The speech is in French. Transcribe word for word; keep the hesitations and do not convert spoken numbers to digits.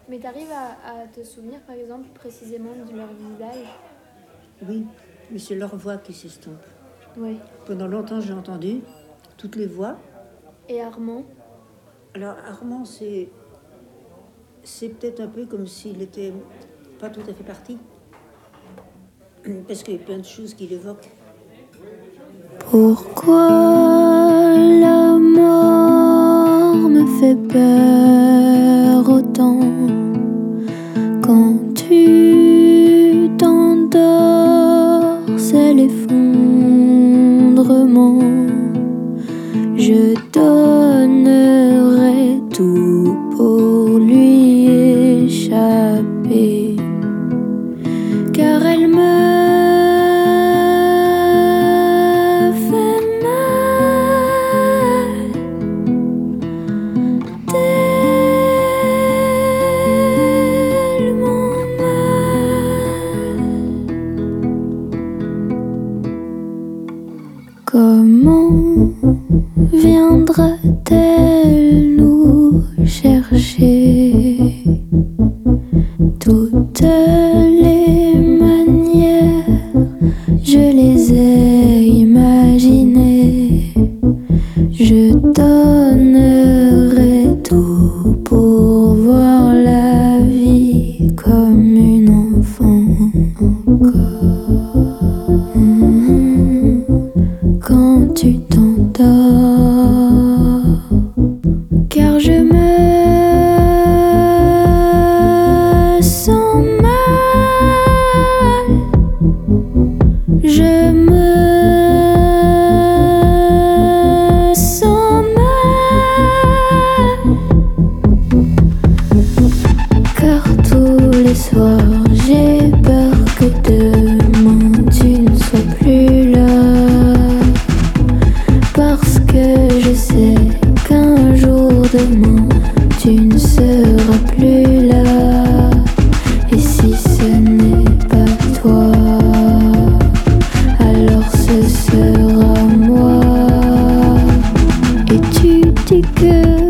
Mais t'arrives à, à te souvenir, par exemple, précisément de leur visage? Oui, mais c'est leur voix qui s'estompe. Oui. Pendant longtemps, j'ai entendu toutes les voix. Et Armand? Alors, Armand, c'est, c'est peut-être un peu comme s'il était pas tout à fait parti. Parce qu'il y a plein de choses qu'il évoque. Pourquoi la mort me fait peur autant quand tu t'endors, c'est l'effondrement. Je donnerai tout pour lui échapper, car elle me Comment viendra-t-elle nous chercher? Toutes les manières, je les ai imaginées. Je donnerai tout pour voir la vie comme une enfant encore. Quand tu t'endors, car je me sens mal, je me sens mal, car tous les soirs j'ai peur que demain tu ne sois plus là. Parce que je sais qu'un jour demain tu ne seras plus là. Et si ce n'est pas toi, alors ce sera moi. Et tu dis que